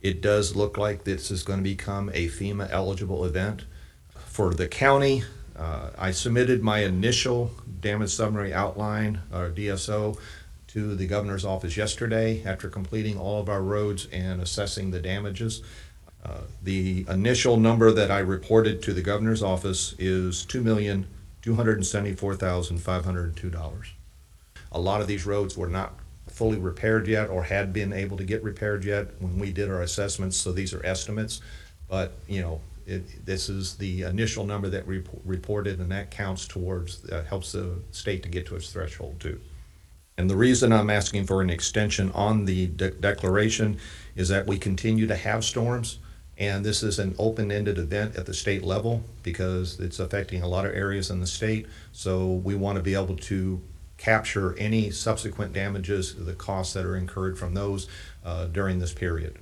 It does look like this is going to become a FEMA eligible event. For the county, I submitted my initial damage summary outline, or DSO, to the governor's office yesterday after completing all of our roads and assessing the damages. The initial number that I reported to the governor's office is $2,274,502. A lot of these roads were not fully repaired yet or had been able to get repaired yet when we did our assessments, so these are estimates. But, this is the initial number that we reported, and that counts towards, helps the state to get to its threshold too. And the reason I'm asking for an extension on the declaration is that we continue to have storms, and this is an open-ended event at the state level because it's affecting a lot of areas in the state. So we want to be able to capture any subsequent damages, the costs that are incurred from those during this period.